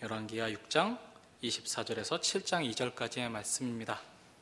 열왕기하 6장 24절에서 7장 2절까지의 말씀입니다.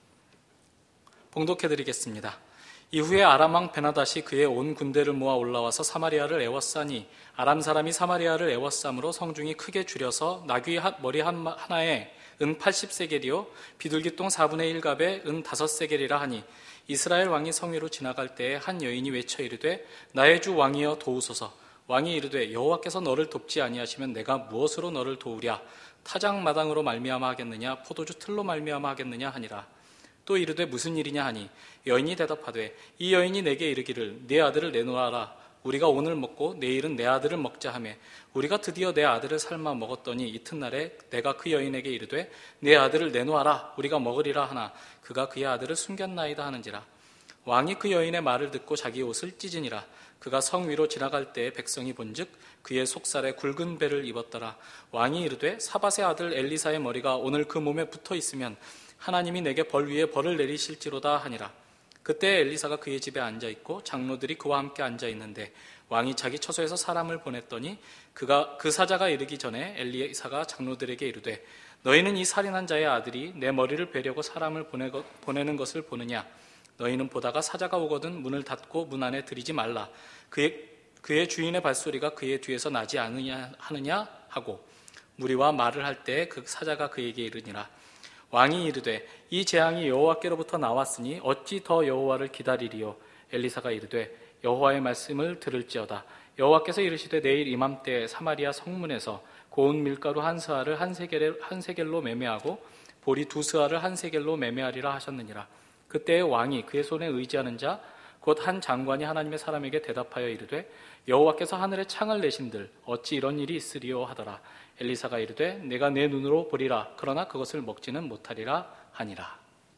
봉독해드리겠습니다. 이후에 아람 왕 베나닷이 그의 온 군대를 모아 올라와서 사마리아를 에워싸니 아람 사람이 사마리아를 에워싸므로 성중이 크게 줄여서 나귀 머리 하나에 은 80세겔이요 비둘기똥 4분의 1갑에 은 5세겔이라 하니 이스라엘 왕이 성위로 지나갈 때에 한 여인이 외쳐 이르되 나의 주 왕이여 도우소서. 왕이 이르되 여호와께서 너를 돕지 아니하시면 내가 무엇으로 너를 도우랴. 타작마당으로 말미암아 하겠느냐 포도주 틀로 말미암아 하겠느냐 하니라. 또 이르되 무슨 일이냐 하니 여인이 대답하되 이 여인이 내게 이르기를 네 아들을 내놓아라. 우리가 오늘 먹고 내일은 내 아들을 먹자 하매 우리가 드디어 내 아들을 삶아 먹었더니 이튿날에 내가 그 여인에게 이르되 내 아들을 내놓아라. 우리가 먹으리라 하나 그가 그의 아들을 숨겼나이다 하는지라. 왕이 그 여인의 말을 듣고 자기 옷을 찢으니라. 그가 성 위로 지나갈 때에 백성이 본즉 그의 속살에 굵은 배를 입었더라. 왕이 이르되 사밧의 아들 엘리사의 머리가 오늘 그 몸에 붙어 있으면 하나님이 내게 벌 위에 벌을 내리실지로다 하니라. 그때 엘리사가 그의 집에 앉아있고 장로들이 그와 함께 앉아있는데 왕이 자기 처소에서 사람을 보냈더니 그 사자가 이르기 전에 엘리사가 장로들에게 이르되 너희는 이 살인한 자의 아들이 내 머리를 베려고 사람을 보내는 것을 보느냐. 너희는 보다가 사자가 오거든 문을 닫고 문 안에 들이지 말라. 그의 주인의 발소리가 그의 뒤에서 나지 않느냐 하고 무리와 말을 할 때 그 사자가 그에게 이르니라. 왕이 이르되 이 재앙이 여호와께로부터 나왔으니 어찌 더 여호와를 기다리리요. 엘리사가 이르되 여호와의 말씀을 들을지어다. 여호와께서 이르시되 내일 이맘때 사마리아 성문에서 고운 밀가루 한 스아를 한 세겔로 매매하고 보리 2스아를 한 세겔로 매매하리라 하셨느니라. 그때 왕이 그의 손에 의지하는 자 곧 한 장관이 하나님의 사람에게 대답하여 이르되 여호와께서 하늘에 창을 내신들 어찌 이런 일이 있으리요 하더라. 엘리사가 이르되 내가 내 눈으로 보리라. 그러나 그것을 먹지는 못하리라 하니라.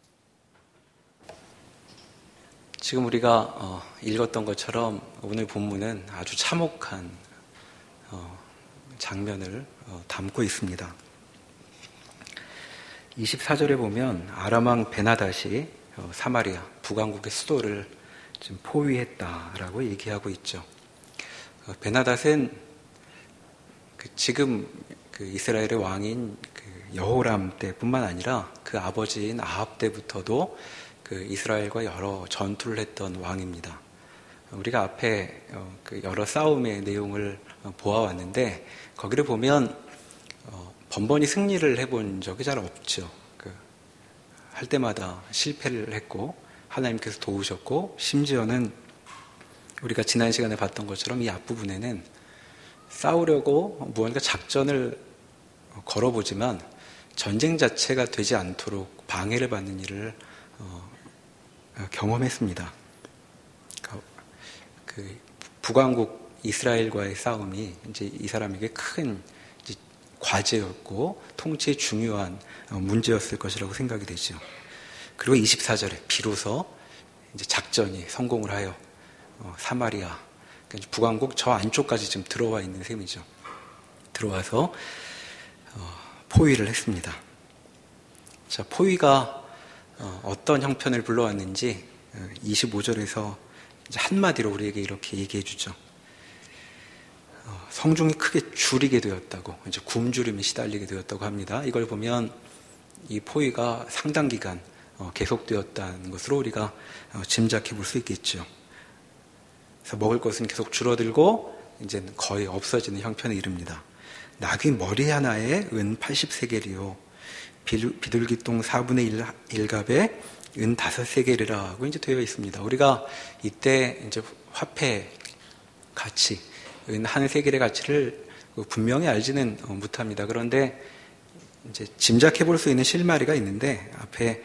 지금 우리가 읽었던 것처럼 오늘 본문은 아주 참혹한 장면을 담고 있습니다. 24절에 보면 아람 왕 베나닷이 사마리아 북왕국의 수도를 지금 포위했다라고 얘기하고 있죠. 베나닷은 지금 이스라엘의 왕인 여호람 때뿐만 아니라 그 아버지인 아합 때부터도 이스라엘과 여러 전투를 했던 왕입니다. 우리가 앞에 여러 싸움의 내용을 보아왔는데 거기를 보면 번번이 승리를 해본 적이 잘 없죠. 할 때마다 실패를 했고 하나님께서 도우셨고 심지어는 우리가 지난 시간에 봤던 것처럼 이 앞부분에는 싸우려고 무언가 작전을 걸어보지만 전쟁 자체가 되지 않도록 방해를 받는 일을 경험했습니다. 북왕국 이스라엘과의 싸움이 이제 이 사람에게 큰 과제였고 통치에 중요한 문제였을 것이라고 생각이 되죠. 그리고 24절에 비로소 이제 작전이 성공을 하여 사마리아, 그러니까 북왕국 저 안쪽까지 지금 들어와 있는 셈이죠. 들어와서 포위를 했습니다. 자, 포위가 어떤 형편을 불러왔는지 25절에서 이제 한마디로 우리에게 이렇게 얘기해 주죠. 성중이 크게 줄이게 되었다고, 이제 굶주림에 시달리게 되었다고 합니다. 이걸 보면 이 포위가 상당 기간 계속되었다는 것으로 우리가 짐작해 볼 수 있겠죠. 그래서 먹을 것은 계속 줄어들고 이제 거의 없어지는 형편에 이릅니다. 나귀 머리 하나에 은 80세겔이요 비둘기똥 4분의 1갑에 은 5세겔이라고 이제 되어 있습니다. 우리가 이때 이제 화폐 가치 은 한 세겔의 가치를 분명히 알지는 못합니다. 그런데 이제 짐작해 볼 수 있는 실마리가 있는데 앞에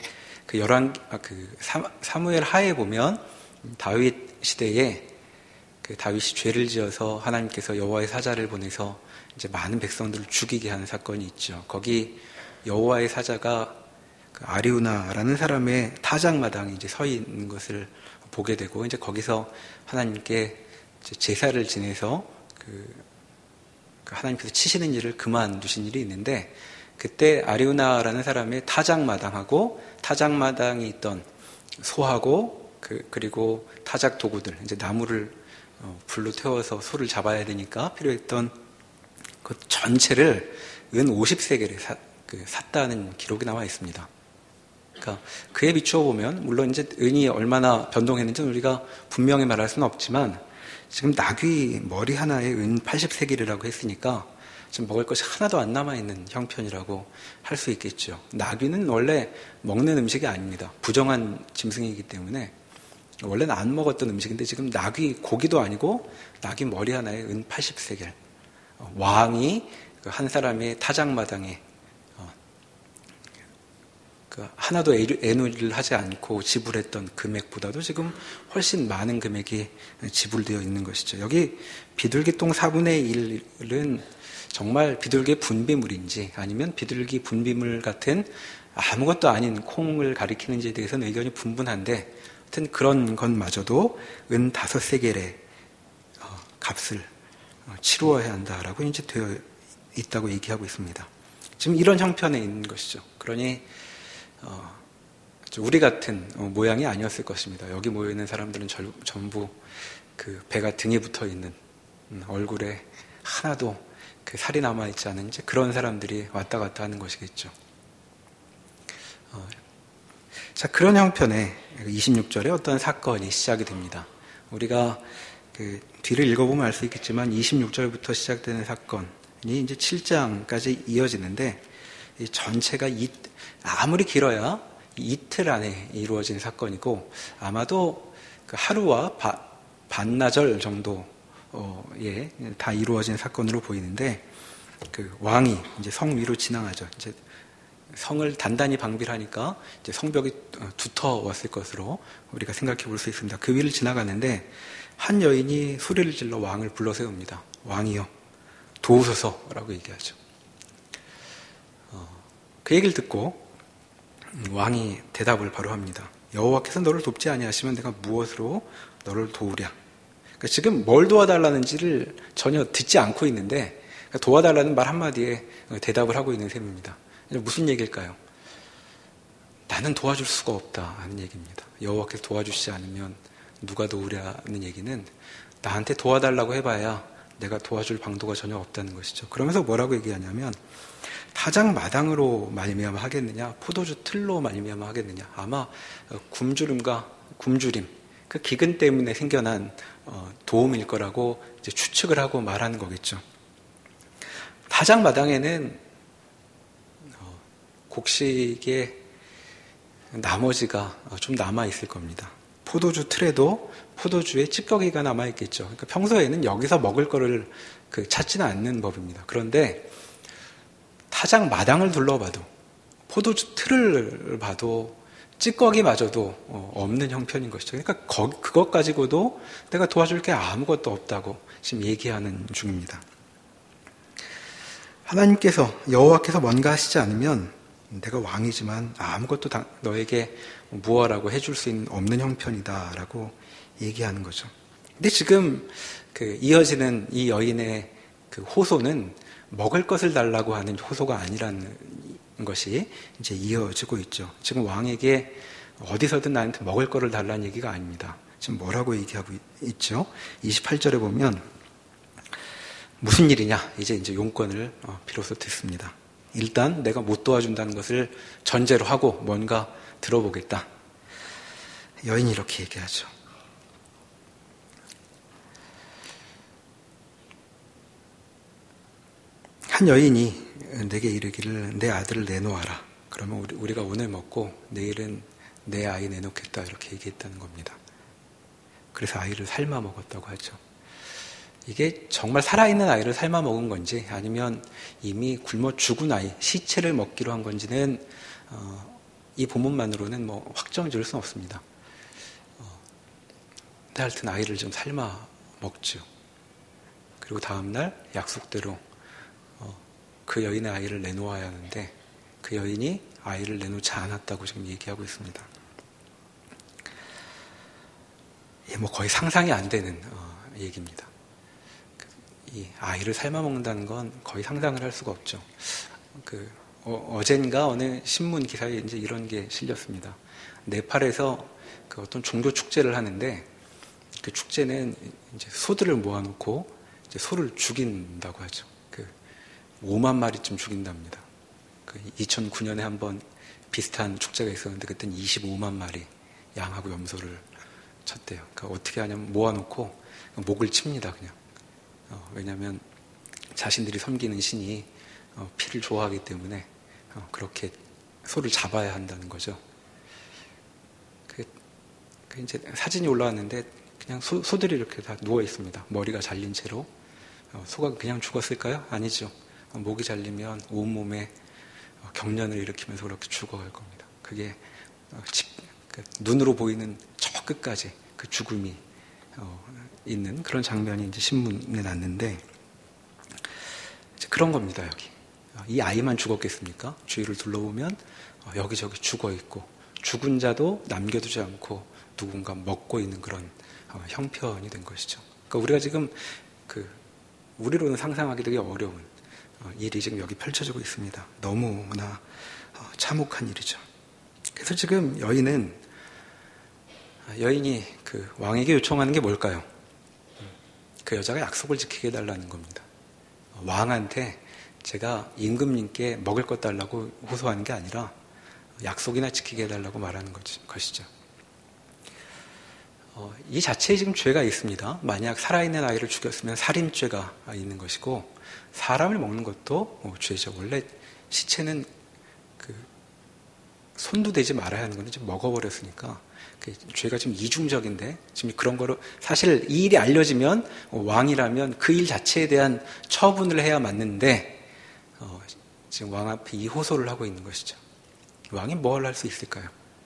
사무엘 하에 보면 다윗 시대에 다윗이 죄를 지어서 하나님께서 여호와의 사자를 보내서 이제 많은 백성들을 죽이게 하는 사건이 있죠. 거기 여호와의 사자가 아리우나라는 사람의 타작마당에 이제 서 있는 것을 보게 되고 이제 거기서 하나님께 제사를 지내서 하나님께서 치시는 일을 그만두신 일이 있는데 그때 아리우나라는 사람의 타작마당하고 타작마당에 있던 소하고 그리고 타작 도구들 이제 나무를 불로 태워서 소를 잡아야 되니까 필요했던 그 전체를 은 50세겔에 샀다는 기록이 나와 있습니다. 그러니까 그에 비추어 보면 물론 이제 은이 얼마나 변동했는지 우리가 분명히 말할 수는 없지만 지금 나귀 머리 하나에 은 80세겔이라고 했으니까 지금 먹을 것이 하나도 안 남아있는 형편이라고 할 수 있겠죠. 나귀는 원래 먹는 음식이 아닙니다. 부정한 짐승이기 때문에 원래는 안 먹었던 음식인데 지금 나귀 고기도 아니고 나귀 머리 하나에 은 80세겔. 왕이 한 사람의 타작마당에 하나도 애누리를 하지 않고 지불했던 금액보다도 지금 훨씬 많은 금액이 지불되어 있는 것이죠. 여기 비둘기똥 4분의 1은 정말 비둘기 분비물인지 아니면 비둘기 분비물 같은 아무것도 아닌 콩을 가리키는지에 대해서는 의견이 분분한데 하여튼 그런 것마저도 은 5세겔의 값을 치루어야 한다라고 이제 되어 있다고 얘기하고 있습니다. 지금 이런 형편에 있는 것이죠. 그러니 우리 같은 모양이 아니었을 것입니다. 여기 모여있는 사람들은 전부 그 배가 등에 붙어 있는 얼굴에 하나도 그 살이 남아있지 않은 이제 그런 사람들이 왔다 갔다 하는 것이겠죠. 자, 그런 형편에 26절에 어떤 사건이 시작이 됩니다. 우리가 그 뒤를 읽어보면 알 수 있겠지만 26절부터 시작되는 사건이 이제 7장까지 이어지는데 이 전체가 아무리 길어야 이틀 안에 이루어진 사건이고 아마도 그 하루와 반나절 정도에 다 이루어진 사건으로 보이는데 그 왕이 이제 성 위로 지나가죠. 이제 성을 단단히 방비를 하니까 이제 성벽이 두터웠을 것으로 우리가 생각해 볼 수 있습니다. 그 위를 지나가는데 한 여인이 소리를 질러 왕을 불러 세웁니다. 왕이여 도우소서라고 얘기하죠. 그 얘기를 듣고 왕이 대답을 바로 합니다. 여호와께서 너를 돕지 아니하시면 내가 무엇으로 너를 도우랴. 그러니까 지금 뭘 도와달라는지를 전혀 듣지 않고 있는데 도와달라는 말 한마디에 대답을 하고 있는 셈입니다. 무슨 얘기일까요? 나는 도와줄 수가 없다 하는 얘기입니다. 여호와께서 도와주시지 않으면 누가 도우랴는 얘기는 나한테 도와달라고 해봐야 내가 도와줄 방도가 전혀 없다는 것이죠. 그러면서 뭐라고 얘기하냐면 타작 마당으로 말미암아 하겠느냐, 포도주 틀로 말미암아 하겠느냐. 아마 굶주림과 굶주림, 그 기근 때문에 생겨난 도움일 거라고 이제 추측을 하고 말하는 거겠죠. 타작 마당에는 곡식의 나머지가 좀 남아 있을 겁니다. 포도주 틀에도 포도주의 찌꺼기가 남아 있겠죠. 그러니까 평소에는 여기서 먹을 거를 찾지는 않는 법입니다. 그런데 타작 마당을 둘러봐도 포도주 틀을 봐도 찌꺼기마저도 없는 형편인 것이죠. 그러니까 그것 가지고도 내가 도와줄 게 아무것도 없다고 지금 얘기하는 중입니다. 하나님께서 여호와께서 뭔가 하시지 않으면 내가 왕이지만 아무것도 너에게 무엇라고 해줄 수 없는 형편이다라고 얘기하는 거죠. 근데 지금 이어지는 이 여인의 그 호소는 먹을 것을 달라고 하는 호소가 아니라는 것이 이제 이어지고 있죠. 지금 왕에게 어디서든 나한테 먹을 거를 달라는 얘기가 아닙니다. 지금 뭐라고 얘기하고 있죠? 28절에 보면 무슨 일이냐? 이제 용건을 비로소 듣습니다. 일단 내가 못 도와준다는 것을 전제로 하고 뭔가 들어보겠다. 여인이 이렇게 얘기하죠. 한 여인이 내게 이르기를 내 아들을 내놓아라. 그러면 우리가 오늘 먹고 내일은 내 아이 내놓겠다 이렇게 얘기했다는 겁니다. 그래서 아이를 삶아 먹었다고 하죠. 이게 정말 살아있는 아이를 삶아 먹은 건지 아니면 이미 굶어 죽은 아이, 시체를 먹기로 한 건지는 이 본문만으로는 확정 지을 수는 없습니다. 근데 하여튼 아이를 좀 삶아 먹죠. 그리고 다음날 약속대로 그 여인의 아이를 내놓아야 하는데 그 여인이 아이를 내놓지 않았다고 지금 얘기하고 있습니다. 거의 상상이 안 되는 얘기입니다. 이 아이를 삶아 먹는다는 건 거의 상상을 할 수가 없죠. 어젠가 어느 신문 기사에 이제 이런 게 실렸습니다. 네팔에서 어떤 종교 축제를 하는데 그 축제는 이제 소들을 모아놓고 이제 소를 죽인다고 하죠. 5만 마리쯤 죽인답니다. 2009년에 한번 비슷한 축제가 있었는데 그때는 25만 마리 양하고 염소를 쳤대요. 그러니까 어떻게 하냐면 모아놓고 목을 칩니다. 그냥. 왜냐하면 자신들이 섬기는 신이 피를 좋아하기 때문에 그렇게 소를 잡아야 한다는 거죠. 이제 사진이 올라왔는데 그냥 소들이 이렇게 다 누워 있습니다. 머리가 잘린 채로. 소가 그냥 죽었을까요? 아니죠. 목이 잘리면 온몸에 경련을 일으키면서 그렇게 죽어갈 겁니다. 그게 눈으로 보이는 저 끝까지 그 죽음이 있는 그런 장면이 이제 신문에 났는데 이제 그런 겁니다. 여기 이 아이만 죽었겠습니까? 주위를 둘러보면 여기저기 죽어 있고 죽은 자도 남겨두지 않고 누군가 먹고 있는 그런 형편이 된 것이죠. 그러니까 우리가 지금 우리로는 상상하기 되게 어려운 일이 지금 여기 펼쳐지고 있습니다. 너무나 참혹한 일이죠. 그래서 지금 여인이 그 왕에게 요청하는 게 뭘까요? 그 여자가 약속을 지키게 해달라는 겁니다. 왕한테 제가 임금님께 먹을 것 달라고 호소하는 게 아니라 약속이나 지키게 해달라고 말하는 것이죠. 이 자체에 지금 죄가 있습니다. 만약 살아있는 아이를 죽였으면 살인죄가 있는 것이고 사람을 먹는 것도 죄죠. 원래 시체는 손도 대지 말아야 하는 건데 지금 먹어버렸으니까 죄가 지금 이중적인데 지금 그런 거로 사실 이 일이 알려지면 왕이라면 그 일 자체에 대한 처분을 해야 맞는데 지금 왕 앞에 이 호소를 하고 있는 것이죠. 왕이 뭘 할 수 있을까요?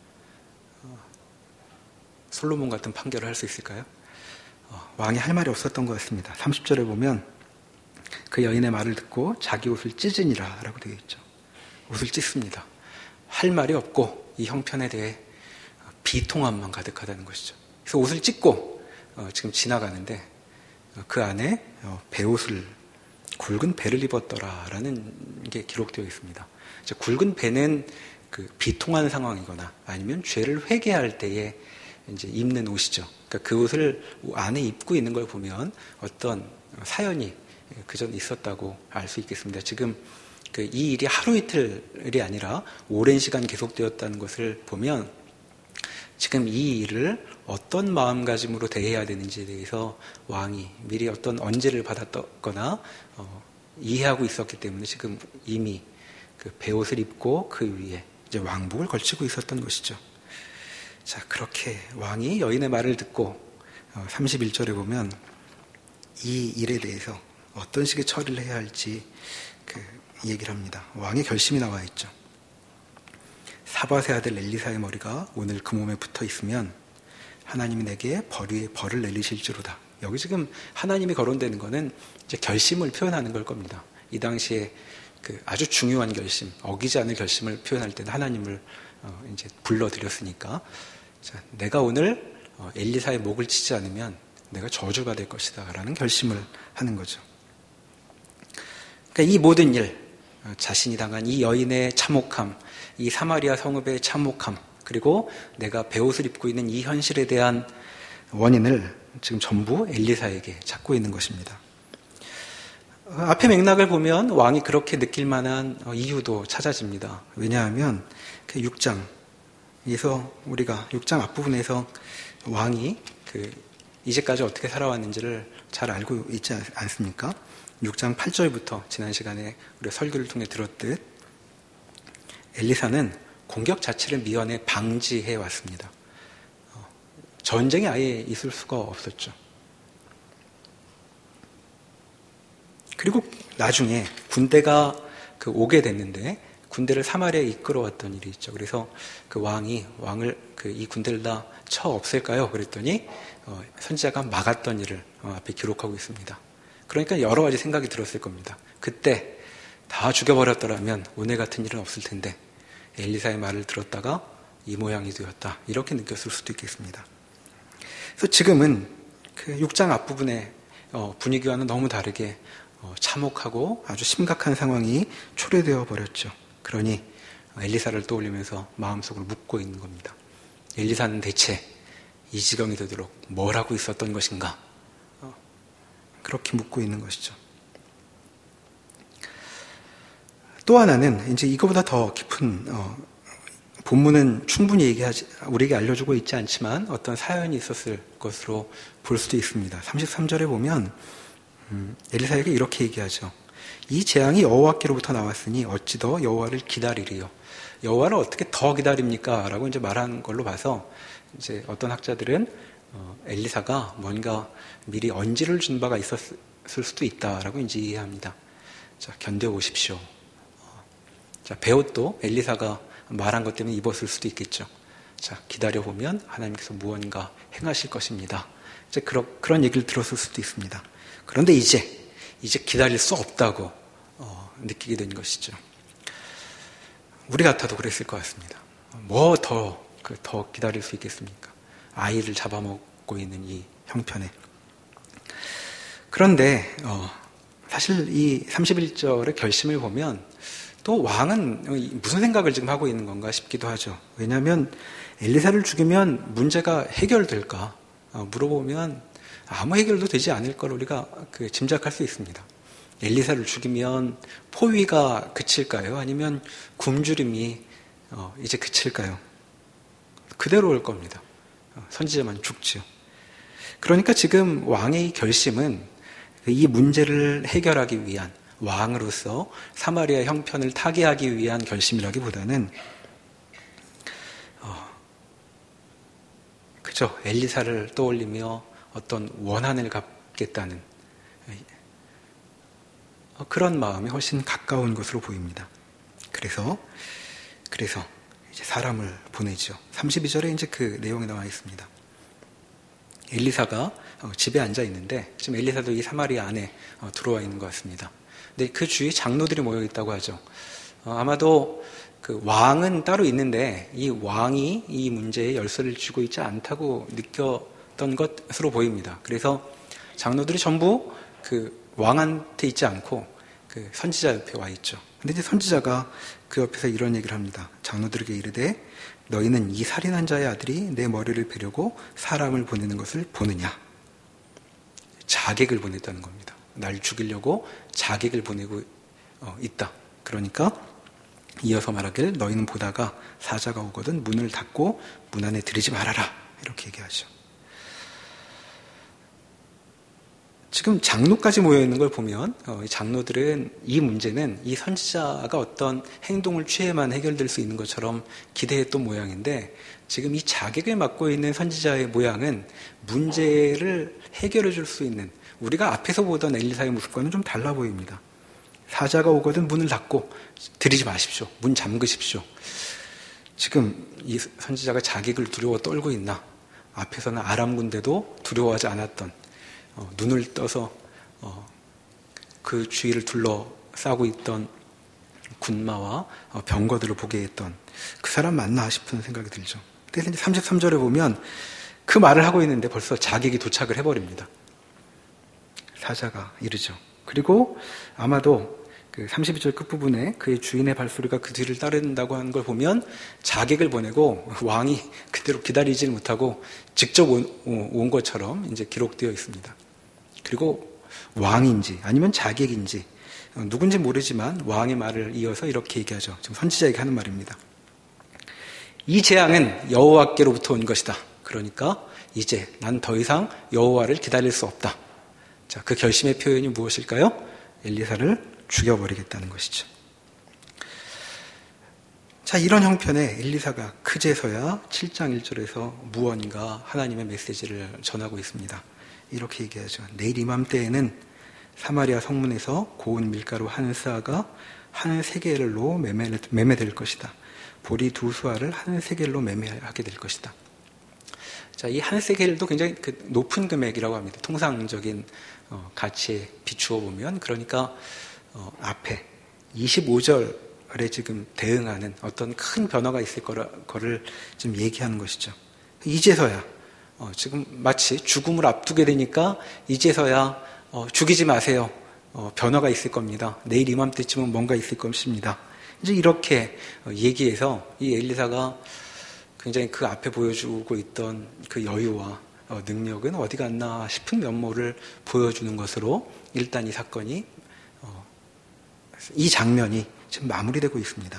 솔로몬 같은 판결을 할 수 있을까요? 왕이 할 말이 없었던 것 같습니다. 30절에 보면 그 여인의 말을 듣고 자기 옷을 찢으니라 라고 되어 있죠. 옷을 찢습니다. 할 말이 없고 이 형편에 대해 비통함만 가득하다는 것이죠. 그래서 옷을 찢고 지금 지나가는데 그 안에 베옷을 굵은 배를 입었더라라는 게 기록되어 있습니다. 굵은 배는 그 비통한 상황이거나 아니면 죄를 회개할 때에 이제 입는 옷이죠. 그러니까 그 옷을 안에 입고 있는 걸 보면 어떤 사연이 그전 있었다고 알 수 있겠습니다. 지금 이 일이 하루 이틀이 아니라 오랜 시간 계속되었다는 것을 보면 지금 이 일을 어떤 마음가짐으로 대해야 되는지에 대해서 왕이 미리 어떤 언제를 받았거나 이해하고 있었기 때문에 지금 이미 그 베옷을 입고 그 위에 이제 왕복을 걸치고 있었던 것이죠. 자, 그렇게 왕이 여인의 말을 듣고 31절에 보면 이 일에 대해서 어떤 식의 처리를 해야 할지 얘기를 합니다. 왕의 결심이 나와 있죠. 사밧의 아들 엘리사의 머리가 오늘 그 몸에 붙어 있으면 하나님이 내게 벌을 내리실지로다. 여기 지금 하나님이 거론되는 것은 이제 결심을 표현하는 걸 겁니다. 이 당시에 아주 중요한 결심, 어기지 않을 결심을 표현할 때는 하나님을 이제 불러드렸으니까, 자, 내가 오늘 엘리사의 목을 치지 않으면 내가 저주가 될 것이다라는 결심을 하는 거죠. 그러니까 이 모든 일, 자신이 당한 이 여인의 참혹함, 이 사마리아 성읍의 참혹함, 그리고 내가 베옷을 입고 있는 이 현실에 대한 원인을 지금 전부 엘리사에게 찾고 있는 것입니다. 앞의 맥락을 보면 왕이 그렇게 느낄 만한 이유도 찾아집니다. 왜냐하면 6장에서 우리가 6장 앞부분에서 왕이 이제까지 어떻게 살아왔는지를 잘 알고 있지 않습니까? 6장 8절부터 지난 시간에 우리가 설교를 통해 들었듯 엘리사는 공격 자체를 미연에 방지해 왔습니다. 전쟁이 아예 있을 수가 없었죠. 그리고 나중에 군대가 오게 됐는데 군대를 사마리아에 이끌어왔던 일이 있죠. 그래서 그 왕이 이 군대를 다 쳐 없앨까요? 그랬더니 선지자가 막았던 일을 앞에 기록하고 있습니다. 그러니까 여러 가지 생각이 들었을 겁니다. 그때 다 죽여버렸더라면 오늘 같은 일은 없을 텐데 엘리사의 말을 들었다가 이 모양이 되었다. 이렇게 느꼈을 수도 있겠습니다. 그래서 지금은 6장 앞부분의 분위기와는 너무 다르게 참혹하고 아주 심각한 상황이 초래되어 버렸죠. 그러니 엘리사를 떠올리면서 마음속으로 묻고 있는 겁니다. 엘리사는 대체 이 지경이 되도록 뭘 하고 있었던 것인가? 그렇게 묻고 있는 것이죠. 또 하나는 이제 이거보다 더 깊은 본문은 충분히 우리에게 알려주고 있지 않지만 어떤 사연이 있었을 것으로 볼 수도 있습니다. 33절에 보면 엘리사에게 이렇게 얘기하죠. 이 재앙이 여호와께로부터 나왔으니 어찌 더 여호와를 기다리리요. 여호와를 어떻게 더 기다립니까? 라고 이제 말한 걸로 봐서 이제 어떤 학자들은 엘리사가 뭔가 미리 언지를 준 바가 있었을 수도 있다라고 이제 이해합니다. 자, 견뎌보십시오. 자, 베옷도 엘리사가 말한 것 때문에 입었을 수도 있겠죠. 자, 기다려보면 하나님께서 무언가 행하실 것입니다. 이제 그런 얘기를 들었을 수도 있습니다. 그런데 이제 기다릴 수 없다고 느끼게 된 것이죠. 우리 같아도 그랬을 것 같습니다. 뭐 더 기다릴 수 있겠습니까? 아이를 잡아먹고 있는 이 형편에. 그런데 사실 이 31절의 결심을 보면 또 왕은 무슨 생각을 지금 하고 있는 건가 싶기도 하죠. 왜냐하면 엘리사를 죽이면 문제가 해결될까 물어보면 아무 해결도 되지 않을 걸 우리가 짐작할 수 있습니다. 엘리사를 죽이면 포위가 그칠까요? 아니면 굶주림이 이제 그칠까요? 그대로 올 겁니다. 선지자만 죽지요. 그러니까 지금 왕의 결심은 이 문제를 해결하기 위한 왕으로서 사마리아 형편을 타개하기 위한 결심이라기보다는 그죠. 엘리사를 떠올리며 어떤 원한을 갚겠다는 그런 마음이 훨씬 가까운 것으로 보입니다. 그래서 이제 사람을 보내죠. 32절에 이제 그 내용이 나와 있습니다. 엘리사가 집에 앉아 있는데 지금 엘리사도 이 사마리아 안에 들어와 있는 것 같습니다. 근데 그 주위에 장로들이 모여 있다고 하죠. 아마도 그 왕은 따로 있는데 이 왕이 이 문제에 열쇠를 쥐고 있지 않다고 느꼈던 것으로 보입니다. 그래서 장로들이 전부 그 왕한테 있지 않고 그 선지자 옆에 와 있죠. 근데 이제 선지자가 그 옆에서 이런 얘기를 합니다. 장로들에게 이르되 너희는 이 살인한 자의 아들이 내 머리를 베려고 사람을 보내는 것을 보느냐. 자객을 보냈다는 겁니다. 날 죽이려고 자객을 보내고 있다. 그러니까 이어서 말하길 너희는 보다가 사자가 오거든 문을 닫고 문 안에 들이지 말아라. 이렇게 얘기하죠. 지금 장로까지 모여있는 걸 보면 장로들은 이 문제는 이 선지자가 어떤 행동을 취해만 해결될 수 있는 것처럼 기대했던 모양인데 지금 이 자객을 맡고 있는 선지자의 모양은 문제를 해결해 줄 수 있는 우리가 앞에서 보던 엘리사의 모습과는 좀 달라 보입니다. 사자가 오거든 문을 닫고 들이지 마십시오. 문 잠그십시오. 지금 이 선지자가 자객을 두려워 떨고 있나? 앞에서는 아람 군대도 두려워하지 않았던 눈을 떠서 그 주위를 둘러싸고 있던 군마와 병거들을 보게 했던 그 사람 맞나 싶은 생각이 들죠. 그래서 이제 33절에 보면 그 말을 하고 있는데 벌써 자객이 도착을 해버립니다. 사자가 이르죠. 그리고 아마도 그 32절 끝부분에 그의 주인의 발소리가 그 뒤를 따른다고 하는 걸 보면 자객을 보내고 왕이 그대로 기다리지 못하고 직접 온 것처럼 이제 기록되어 있습니다. 그리고 왕인지 아니면 자객인지 누군지 모르지만 왕의 말을 이어서 이렇게 얘기하죠. 지금 선지자에게 하는 말입니다. 이 재앙은 여호와께로부터 온 것이다. 그러니까 이제 난 더 이상 여호와를 기다릴 수 없다. 자, 그 결심의 표현이 무엇일까요? 엘리사를 죽여버리겠다는 것이죠. 자, 이런 형편에 엘리사가 그제서야 7장 1절에서 무언가 하나님의 메시지를 전하고 있습니다. 이렇게 얘기하죠. 내일 이맘때에는 사마리아 성문에서 고운 밀가루 한 스아가 한 세겔로 매매될 것이다. 보리 2수아를 한 세겔로 매매하게 될 것이다. 자, 이 한 세겔도 굉장히 높은 금액이라고 합니다. 통상적인 가치에 비추어 보면 그러니까 앞에 25절에 지금 대응하는 어떤 큰 변화가 있을 거를 지금 얘기하는 것이죠. 이제서야 지금 마치 죽음을 앞두게 되니까 이제서야 죽이지 마세요. 변화가 있을 겁니다. 내일 이맘때쯤은 뭔가 있을 것입니다. 이제 이렇게 얘기해서 이 엘리사가 굉장히 그 앞에 보여주고 있던 그 여유와 능력은 어디 갔나 싶은 면모를 보여주는 것으로 일단 이 사건이 이 장면이 지금 마무리되고 있습니다.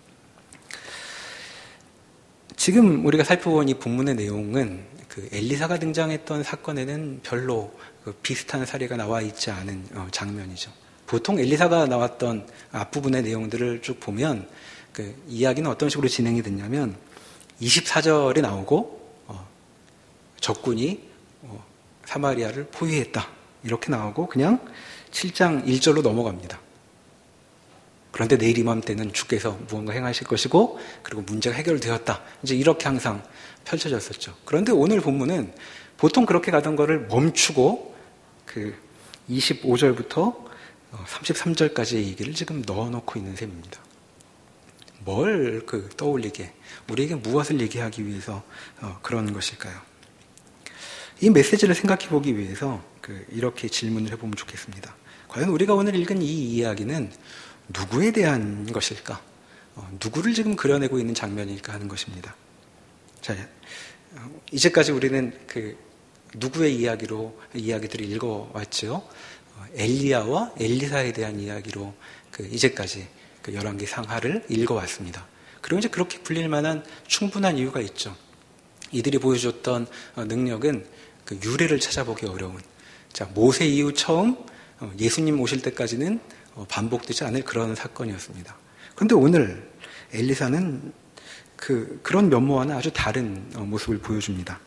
지금 우리가 살펴본 이 본문의 내용은 그 엘리사가 등장했던 사건에는 별로 비슷한 사례가 나와 있지 않은 장면이죠. 보통 엘리사가 나왔던 앞부분의 내용들을 쭉 보면 그 이야기는 어떤 식으로 진행이 됐냐면 24절에 나오고 적군이 사마리아를 포위했다 이렇게 나오고 그냥 7장 1절로 넘어갑니다. 그런데 내일 이맘때는 주께서 무언가 행하실 것이고 그리고 문제가 해결되었다. 이제 이렇게 항상 펼쳐졌었죠. 그런데 오늘 본문은 보통 그렇게 가던 거를 멈추고 그 25절부터 33절까지의 얘기를 지금 넣어놓고 있는 셈입니다. 뭘 떠올리게, 우리에게 무엇을 얘기하기 위해서 그런 것일까요? 이 메시지를 생각해 보기 위해서 이렇게 질문을 해보면 좋겠습니다. 과연 우리가 오늘 읽은 이 이야기는 누구에 대한 것일까? 누구를 지금 그려내고 있는 장면일까 하는 것입니다. 자, 이제까지 우리는 누구의 이야기들을 읽어왔죠. 엘리야와 엘리사에 대한 이야기로 이제까지 열왕기 상하를 읽어왔습니다. 그리고 이제 그렇게 불릴 만한 충분한 이유가 있죠. 이들이 보여줬던 능력은 유래를 찾아보기 어려운, 자, 모세 이후 처음 예수님 오실 때까지는 반복되지 않을 그런 사건이었습니다. 그런데 오늘 엘리사는 그런 면모와는 아주 다른 모습을 보여줍니다.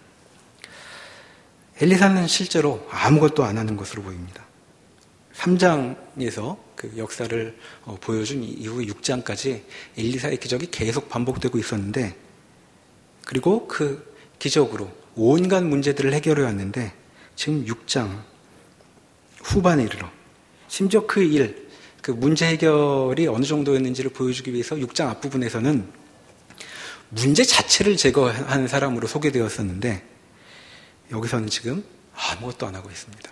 엘리사는 실제로 아무것도 안 하는 것으로 보입니다. 3장에서 그 역사를 보여준 이후 6장까지 엘리사의 기적이 계속 반복되고 있었는데, 그리고 그 기적으로 온갖 문제들을 해결해 왔는데 지금 6장 후반에 이르러 심지어 그 문제 해결이 어느 정도였는지를 보여주기 위해서 6장 앞부분에서는 문제 자체를 제거한 사람으로 소개되었었는데 여기서는 지금 아무것도 안 하고 있습니다.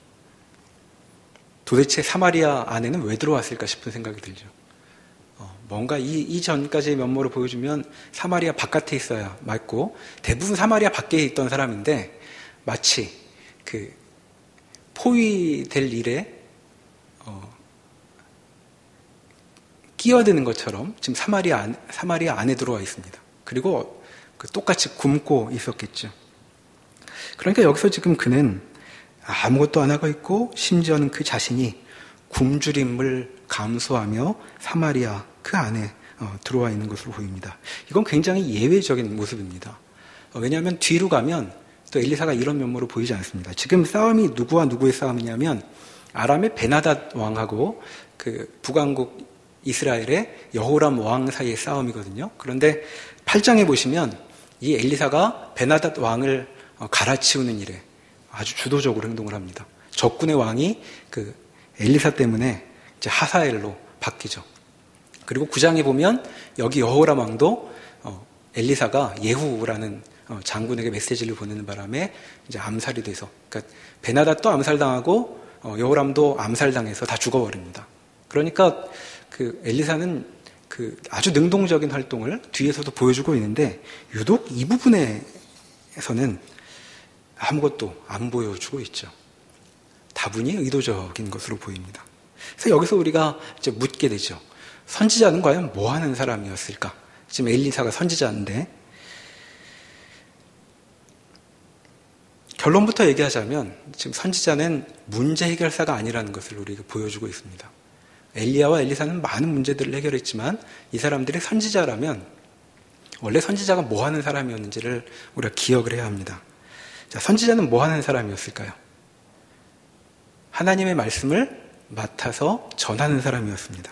도대체 사마리아 안에는 왜 들어왔을까 싶은 생각이 들죠. 뭔가 이전까지의 면모를 보여주면 사마리아 바깥에 있어야 맞고, 대부분 사마리아 밖에 있던 사람인데 마치 포위될 일에 끼어드는 것처럼 지금 사마리아 안에 들어와 있습니다. 그리고 똑같이 굶고 있었겠죠. 그러니까 여기서 지금 그는 아무것도 안 하고 있고, 심지어는 그 자신이 굶주림을 감수하며 사마리아 그 안에 들어와 있는 것으로 보입니다. 이건 굉장히 예외적인 모습입니다. 왜냐하면 뒤로 가면 또 엘리사가 이런 면모로 보이지 않습니다. 지금 싸움이 누구와 누구의 싸움이냐면 아람의 베나닷 왕하고 북왕국 이스라엘의 여호람 왕 사이의 싸움이거든요. 그런데 8장에 보시면 이 엘리사가 베나닷 왕을 갈아치우는 일에 아주 주도적으로 행동을 합니다. 적군의 왕이 엘리사 때문에 이제 하사엘로 바뀌죠. 그리고 9장에 보면 여기 여호람 왕도 엘리사가 예후라는 장군에게 메시지를 보내는 바람에 이제 암살이 돼서, 그러니까 베나닷도 암살당하고 여호람도 암살당해서 다 죽어버립니다. 그러니까 엘리사는 아주 능동적인 활동을 뒤에서도 보여주고 있는데 유독 이 부분에서는 아무것도 안 보여주고 있죠. 다분히 의도적인 것으로 보입니다. 그래서 여기서 우리가 이제 묻게 되죠. 선지자는 과연 뭐 하는 사람이었을까? 지금 엘리사가 선지자인데, 결론부터 얘기하자면 지금 선지자는 문제 해결사가 아니라는 것을 우리에게 보여주고 있습니다. 엘리야와 엘리사는 많은 문제들을 해결했지만 이 사람들이 선지자라면 원래 선지자가 뭐 하는 사람이었는지를 우리가 기억을 해야 합니다. 자, 선지자는 뭐 하는 사람이었을까요? 하나님의 말씀을 맡아서 전하는 사람이었습니다.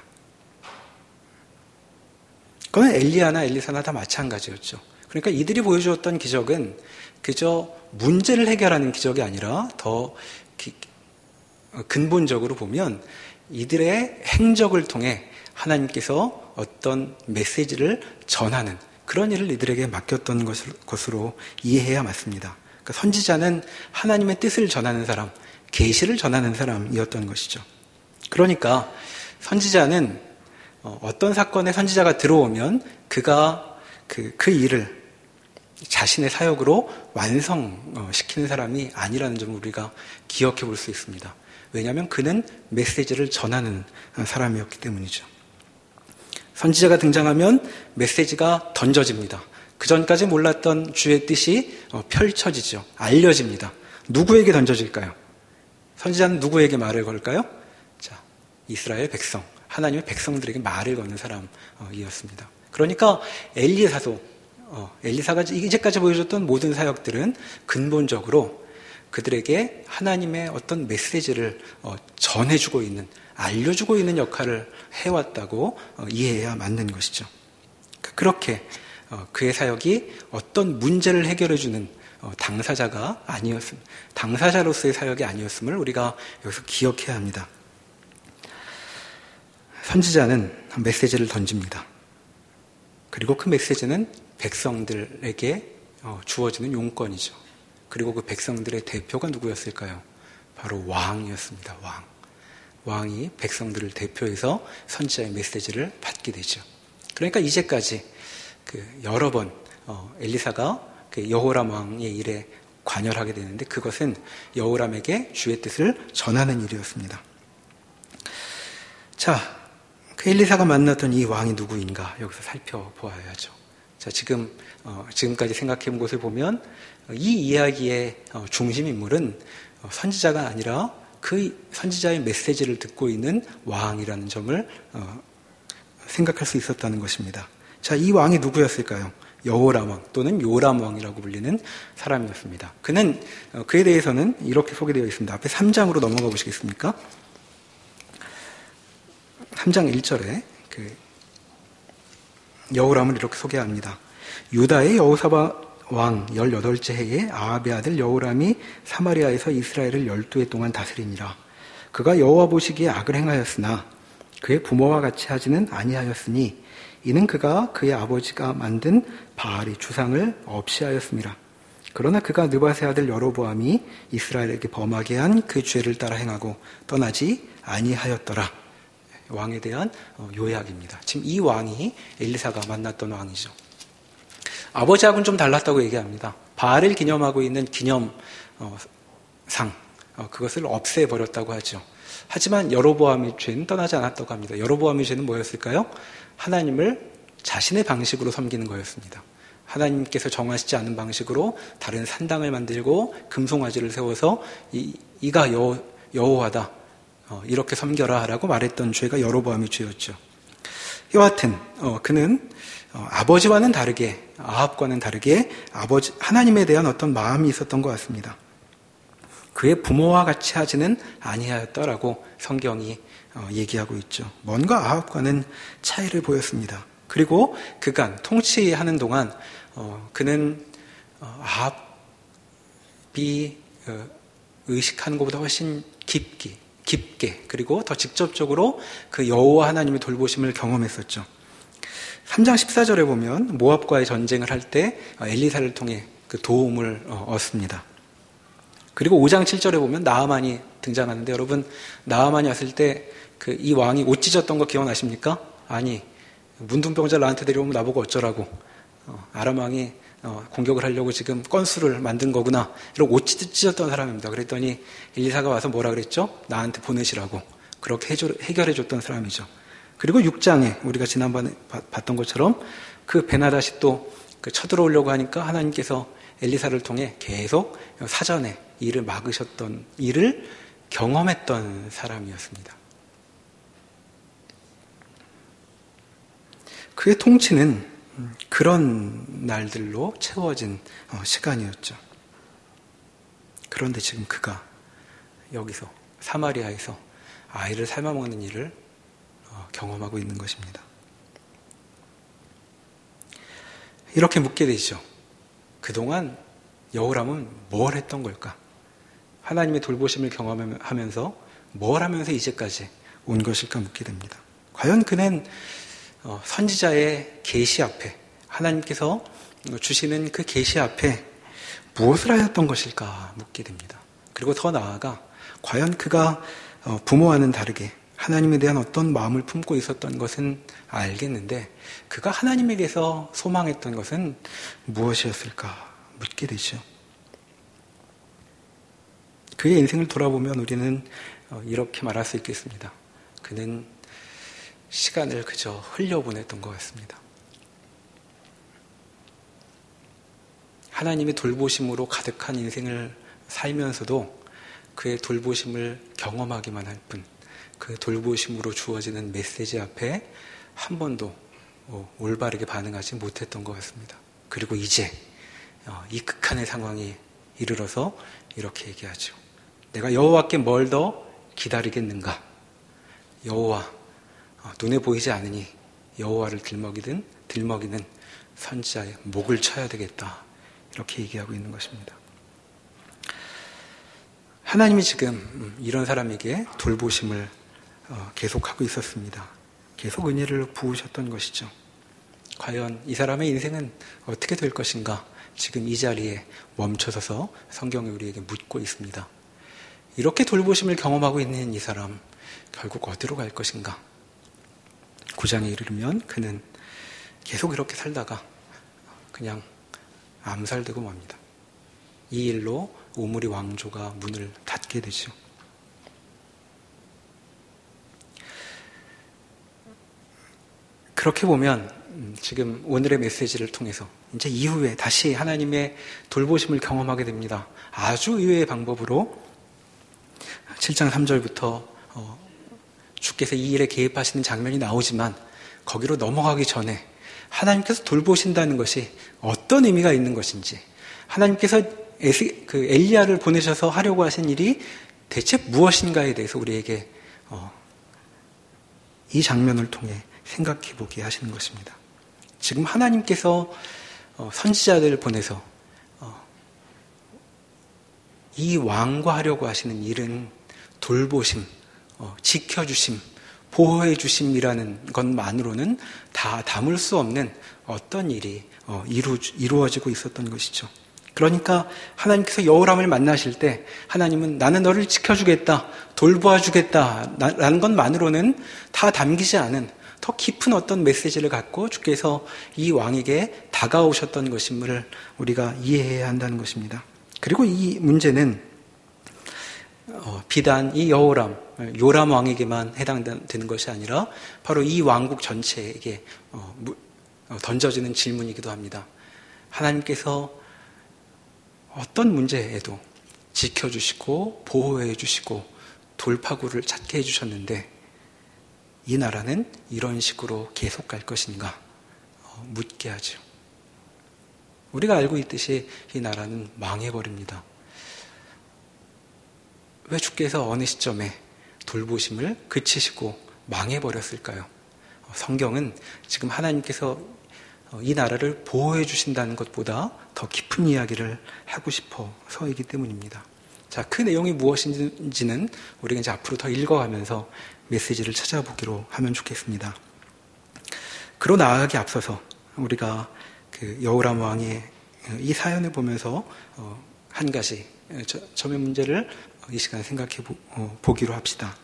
그건 엘리야나 엘리사나 다 마찬가지였죠. 그러니까 이들이 보여주었던 기적은 그저 문제를 해결하는 기적이 아니라 더 근본적으로 보면 이들의 행적을 통해 하나님께서 어떤 메시지를 전하는 그런 일을 이들에게 맡겼던 것으로 이해해야 맞습니다. 그러니까 선지자는 하나님의 뜻을 전하는 사람, 계시를 전하는 사람이었던 것이죠. 그러니까 선지자는 어떤 사건에 선지자가 들어오면 그가 그 일을 자신의 사역으로 완성시키는 사람이 아니라는 점을 우리가 기억해 볼 수 있습니다. 왜냐하면 그는 메시지를 전하는 사람이었기 때문이죠. 선지자가 등장하면 메시지가 던져집니다. 그 전까지 몰랐던 주의 뜻이 펼쳐지죠. 알려집니다. 누구에게 던져질까요? 선지자는 누구에게 말을 걸까요? 자, 이스라엘 백성, 하나님의 백성들에게 말을 거는 사람이었습니다. 그러니까 엘리사가 이제까지 보여줬던 모든 사역들은 근본적으로 그들에게 하나님의 어떤 메시지를 전해주고 있는, 알려주고 있는 역할을 해왔다고 이해해야 맞는 것이죠. 그렇게 그의 사역이 어떤 문제를 해결해주는 당사자가 아니었습니다. 당사자로서의 사역이 아니었음을 우리가 여기서 기억해야 합니다. 선지자는 메시지를 던집니다. 그리고 그 메시지는 백성들에게 주어지는 용건이죠. 그리고 그 백성들의 대표가 누구였을까요? 바로 왕이었습니다. 왕이 백성들을 대표해서 선지자의 메시지를 받게 되죠. 그러니까 이제까지 여러 번 엘리사가 여호람 왕의 일에 관여하게 되는데 그것은 여호람에게 주의 뜻을 전하는 일이었습니다. 자, 그 엘리사가 만났던 이 왕이 누구인가 여기서 살펴보아야죠. 자, 지금까지 생각해 본 것을 보면 이 이야기의 중심 인물은 선지자가 아니라 그 선지자의 메시지를 듣고 있는 왕이라는 점을 생각할 수 있었다는 것입니다. 자, 이 왕이 누구였을까요? 여호람 왕 또는 요람 왕이라고 불리는 사람이었습니다. 그에 대해서는 이렇게 소개되어 있습니다. 앞에 3장으로 넘어가 보시겠습니까? 3장 1절에 여호람을 이렇게 소개합니다. 유다의 여호사밧 왕 18째 해에 아합의 아들 여호람이 사마리아에서 이스라엘을 12해 동안 다스리니라. 그가 여호와 보시기에 악을 행하였으나 그의 부모와 같이 하지는 아니하였으니 이는 그가 그의 아버지가 만든 바알의 주상을 없이 하였습니다. 그러나 그가 느밧의 아들 여로보암이 이스라엘에게 범하게 한 그 죄를 따라 행하고 떠나지 아니하였더라. 왕에 대한 요약입니다. 지금 이 왕이 엘리사가 만났던 왕이죠. 아버지하고는 좀 달랐다고 얘기합니다. 바알을 기념하고 있는 기념상, 그것을 없애버렸다고 하죠. 하지만 여로보암의 죄는 떠나지 않았다고 합니다. 여로보암의 죄는 뭐였을까요? 하나님을 자신의 방식으로 섬기는 거였습니다. 하나님께서 정하시지 않은 방식으로 다른 산당을 만들고 금송아지를 세워서 이가 여호와다, 이렇게 섬겨라 라고 말했던 죄가 여로보암의 죄였죠. 여하튼 그는 아버지와는 다르게, 아합과는 다르게 하나님에 대한 어떤 마음이 있었던 것 같습니다. 그의 부모와 같이 하지는 아니하였다라고 성경이 얘기하고 있죠. 뭔가 아합과는 차이를 보였습니다. 그리고 그간 통치하는 동안 그는 아합이 의식하는 것보다 훨씬 깊게 그리고 더 직접적으로 그 여호와 하나님의 돌보심을 경험했었죠. 3장 14절에 보면 모압과의 전쟁을 할 때 엘리사를 통해 그 도움을 얻습니다. 그리고 5장 7절에 보면 나아만이 등장하는데, 여러분 나아만이 왔을 때 이 왕이 옷 찢었던 거 기억나십니까? 아니, 문둥병자를 나한테 데려오면 나보고 어쩌라고, 아람 왕이 공격을 하려고 지금 건수를 만든 거구나, 이러고 옷 찢었던 사람입니다. 그랬더니 엘리사가 와서 뭐라 그랬죠? 나한테 보내시라고 그렇게 해결해 줬던 사람이죠. 그리고 6장에 우리가 지난번에 봤던 것처럼 그 베나닷이 또 쳐들어오려고 하니까 하나님께서 엘리사를 통해 계속 사전에 일을 막으셨던, 일을 경험했던 사람이었습니다. 그의 통치는 그런 날들로 채워진 시간이었죠. 그런데 지금 그가 여기서 사마리아에서 아이를 삶아먹는 일을 경험하고 있는 것입니다. 이렇게 묻게 되죠. 그동안 여호람은 뭘 했던 걸까? 하나님의 돌보심을 경험하면서 뭘 하면서 이제까지 온 것일까 묻게 됩니다. 과연 그는 선지자의 계시 앞에, 하나님께서 주시는 그 계시 앞에 무엇을 하였던 것일까 묻게 됩니다. 그리고 더 나아가 과연 그가 부모와는 다르게 하나님에 대한 어떤 마음을 품고 있었던 것은 알겠는데, 그가 하나님에게서 소망했던 것은 무엇이었을까 묻게 되죠. 그의 인생을 돌아보면 우리는 이렇게 말할 수 있겠습니다. 그는 시간을 그저 흘려보냈던 것 같습니다. 하나님의 돌보심으로 가득한 인생을 살면서도 그의 돌보심을 경험하기만 할 뿐, 그 돌보심으로 주어지는 메시지 앞에 한 번도 올바르게 반응하지 못했던 것 같습니다. 그리고 이제 이 극한의 상황이 이르러서 이렇게 얘기하죠. 내가 여호와께 뭘 더 기다리겠는가? 여호와, 눈에 보이지 않으니 여호와를 들먹이는 선지자의 목을 쳐야 되겠다. 이렇게 얘기하고 있는 것입니다. 하나님이 지금 이런 사람에게 돌보심을 계속하고 있었습니다. 계속 은혜를 부으셨던 것이죠. 과연 이 사람의 인생은 어떻게 될 것인가? 지금 이 자리에 멈춰서서 성경이 우리에게 묻고 있습니다. 이렇게 돌보심을 경험하고 있는 이 사람, 결국 어디로 갈 것인가? 9장에 이르면 그는 계속 이렇게 살다가 그냥 암살되고 맙니다. 이 일로 오므리 왕조가 문을 닫게 되죠. 그렇게 보면 지금 오늘의 메시지를 통해서 이제 이후에 다시 하나님의 돌보심을 경험하게 됩니다. 아주 의외의 방법으로 7장 3절부터 주께서 이 일에 개입하시는 장면이 나오지만 거기로 넘어가기 전에 하나님께서 돌보신다는 것이 어떤 의미가 있는 것인지, 하나님께서 엘리야를 보내셔서 하려고 하신 일이 대체 무엇인가에 대해서 우리에게 이 장면을 통해 생각해 보게 하시는 것입니다. 지금 하나님께서 선지자들을 보내서 이 왕과 하려고 하시는 일은 돌보심, 지켜주심, 보호해주심이라는 것만으로는 다 담을 수 없는 어떤 일이 이루어지고 있었던 것이죠. 그러니까 하나님께서 여호람을 만나실 때 하나님은 나는 너를 지켜주겠다, 돌보아주겠다 라는 것만으로는 다 담기지 않은 더 깊은 어떤 메시지를 갖고 주께서 이 왕에게 다가오셨던 것임을 우리가 이해해야 한다는 것입니다. 그리고 이 문제는 비단 이 요람 왕에게만 해당되는 것이 아니라 바로 이 왕국 전체에게 던져지는 질문이기도 합니다. 하나님께서 어떤 문제에도 지켜주시고 보호해주시고 돌파구를 찾게 해주셨는데 이 나라는 이런 식으로 계속 갈 것인가 묻게 하죠. 우리가 알고 있듯이 이 나라는 망해버립니다. 왜 주께서 어느 시점에 돌보심을 그치시고 망해버렸을까요? 성경은 지금 하나님께서 이 나라를 보호해 주신다는 것보다 더 깊은 이야기를 하고 싶어서이기 때문입니다. 자, 그 내용이 무엇인지는 우리가 이제 앞으로 더 읽어가면서 메시지를 찾아보기로 하면 좋겠습니다. 그로 나아가기 앞서서 우리가 그 여호람 왕의 이 사연을 보면서 한 가지 점의 문제를 이 시간에 생각해 보기로 합시다.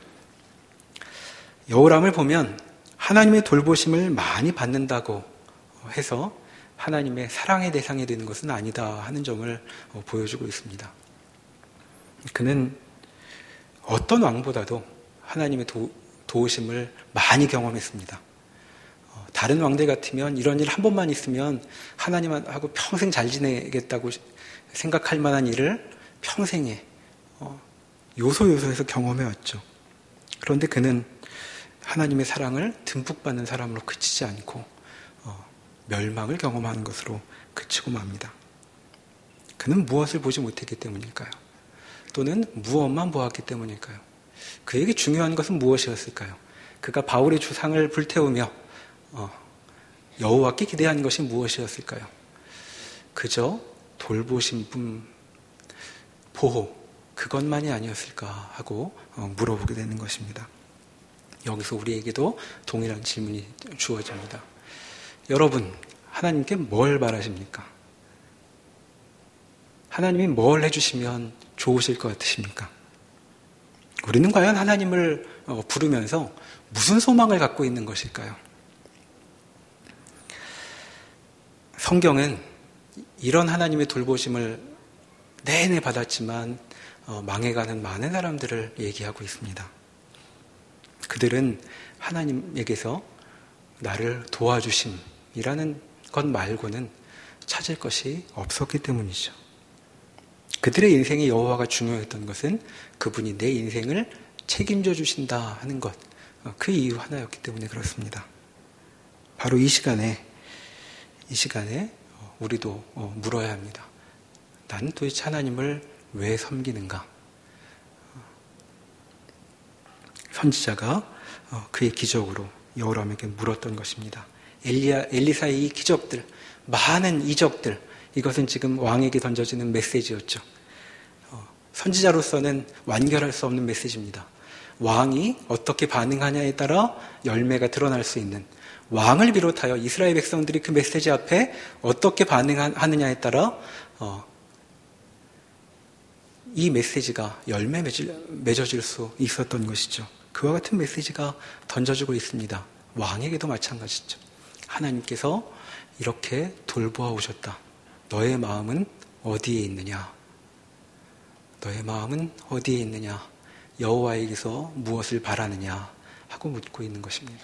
여호람을 보면 하나님의 돌보심을 많이 받는다고 해서 하나님의 사랑의 대상이 되는 것은 아니다 하는 점을 보여주고 있습니다. 그는 어떤 왕보다도 하나님의 도우심을 많이 경험했습니다. 다른 왕들 같으면 이런 일 한 번만 있으면 하나님하고 평생 잘 지내겠다고 생각할 만한 일을 평생에 요소에서 경험해왔죠. 그런데 그는 하나님의 사랑을 듬뿍 받는 사람으로 그치지 않고 멸망을 경험하는 것으로 그치고 맙니다. 그는 무엇을 보지 못했기 때문일까요? 또는 무엇만 보았기 때문일까요? 그에게 중요한 것은 무엇이었을까요? 그가 바울의 주상을 불태우며 여호와께 기대한 것이 무엇이었을까요? 그저 돌보심뿐, 보호, 그것만이 아니었을까 하고 물어보게 되는 것입니다. 여기서 우리에게도 동일한 질문이 주어집니다. 여러분, 하나님께 뭘 바라십니까? 하나님이 뭘 해주시면 좋으실 것 같으십니까? 우리는 과연 하나님을 부르면서 무슨 소망을 갖고 있는 것일까요? 성경은 이런 하나님의 돌보심을 내내 받았지만 망해가는 많은 사람들을 얘기하고 있습니다. 그들은 하나님에게서 나를 도와주심이라는 것 말고는 찾을 것이 없었기 때문이죠. 그들의 인생에 여호와가 중요했던 것은 그분이 내 인생을 책임져 주신다 하는 것, 그 이유 하나였기 때문에 그렇습니다. 바로 이 시간에 우리도 물어야 합니다. 나는 도대체 하나님을 왜 섬기는가? 선지자가 그의 기적으로 여호람에게 물었던 것입니다. 엘리사의 이 기적들, 많은 이적들, 이것은 지금 왕에게 던져지는 메시지였죠. 선지자로서는 완결할 수 없는 메시지입니다. 왕이 어떻게 반응하냐에 따라 열매가 드러날 수 있는, 왕을 비롯하여 이스라엘 백성들이 그 메시지 앞에 어떻게 반응하느냐에 따라 이 메시지가 열매 맺어질 수 있었던 것이죠. 그와 같은 메시지가 던져지고 있습니다. 왕에게도 마찬가지죠. 하나님께서 이렇게 돌보아 오셨다. 너의 마음은 어디에 있느냐? 너의 마음은 어디에 있느냐? 여호와에게서 무엇을 바라느냐? 하고 묻고 있는 것입니다.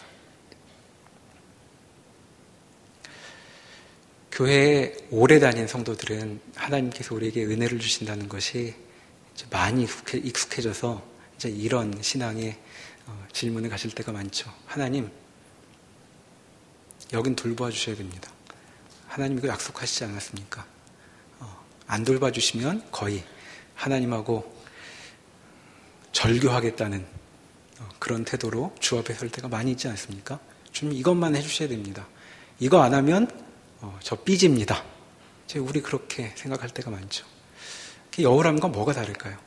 교회에 오래 다닌 성도들은 하나님께서 우리에게 은혜를 주신다는 것이 이제 많이 익숙해져서 이제 이런 신앙에 질문을 가실 때가 많죠. 하나님, 여긴 돌봐 주셔야 됩니다. 하나님 이거 약속하시지 않았습니까? 안 돌봐 주시면 거의 하나님하고 절교하겠다는 그런 태도로 주 앞에 설 때가 많이 있지 않습니까? 주님 이것만 해주셔야 됩니다. 이거 안 하면 저 삐집니다. 우리 그렇게 생각할 때가 많죠. 여호람과 뭐가 다를까요?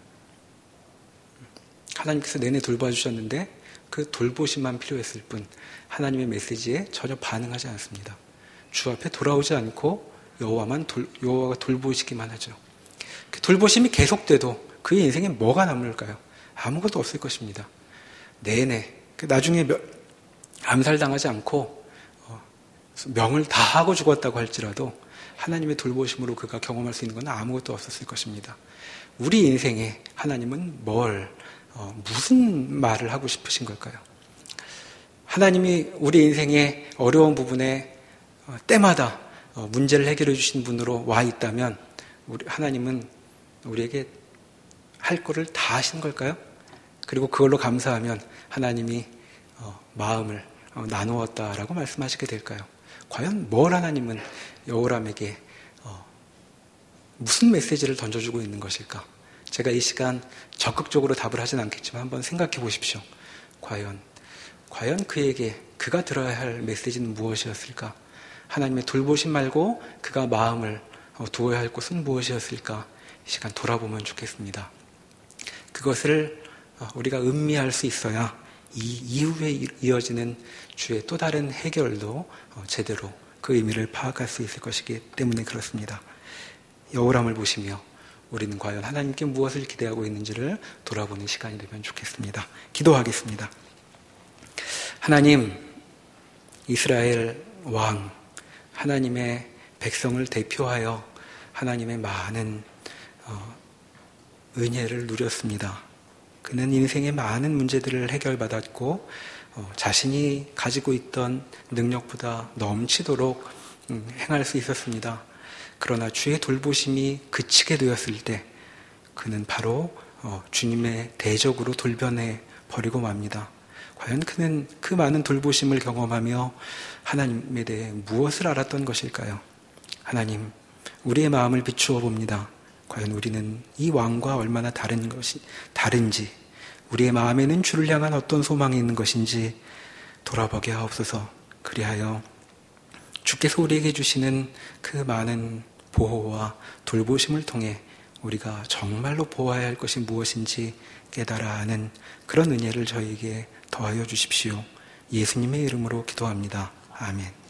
하나님께서 내내 돌봐주셨는데 그 돌보심만 필요했을 뿐 하나님의 메시지에 전혀 반응하지 않습니다. 주 앞에 돌아오지 않고 여호와가 돌보시기만 하죠. 그 돌보심이 계속돼도 그의 인생에 뭐가 남을까요? 아무것도 없을 것입니다. 내내 나중에 암살당하지 않고 명을 다 하고 죽었다고 할지라도 하나님의 돌보심으로 그가 경험할 수 있는 건 아무것도 없었을 것입니다. 우리 인생에 하나님은 무슨 말을 하고 싶으신 걸까요? 하나님이 우리 인생의 어려운 부분에 때마다 문제를 해결해 주신 분으로 와 있다면 하나님은 우리에게 할 거를 다 하신 걸까요? 그리고 그걸로 감사하면 하나님이 마음을 나누었다라고 말씀하시게 될까요? 과연 뭘 하나님은 여호람에게 무슨 메시지를 던져주고 있는 것일까? 제가 이 시간 적극적으로 답을 하진 않겠지만 한번 생각해 보십시오. 과연 그에게 그가 들어야 할 메시지는 무엇이었을까? 하나님의 돌보심 말고 그가 마음을 두어야 할 곳은 무엇이었을까? 이 시간 돌아보면 좋겠습니다. 그것을 우리가 음미할 수 있어야 이 이후에 이어지는 주의 또 다른 해결도 제대로 그 의미를 파악할 수 있을 것이기 때문에 그렇습니다. 여호람을 보시며 우리는 과연 하나님께 무엇을 기대하고 있는지를 돌아보는 시간이 되면 좋겠습니다. 기도하겠습니다. 하나님, 이스라엘 왕, 하나님의 백성을 대표하여 하나님의 많은 은혜를 누렸습니다. 그는 인생의 많은 문제들을 해결받았고 자신이 가지고 있던 능력보다 넘치도록 행할 수 있었습니다. 그러나 주의 돌보심이 그치게 되었을 때 그는 바로 주님의 대적으로 돌변해 버리고 맙니다. 과연 그는 그 많은 돌보심을 경험하며 하나님에 대해 무엇을 알았던 것일까요? 하나님, 우리의 마음을 비추어 봅니다. 과연 우리는 이 왕과 얼마나 다른지, 우리의 마음에는 주를 향한 어떤 소망이 있는 것인지 돌아보게 하옵소서. 그리하여 주께서 우리에게 주시는 그 많은 보호와 돌보심을 통해 우리가 정말로 보아야 할 것이 무엇인지 깨달아 아는 그런 은혜를 저에게 더하여 주십시오. 예수님의 이름으로 기도합니다. 아멘.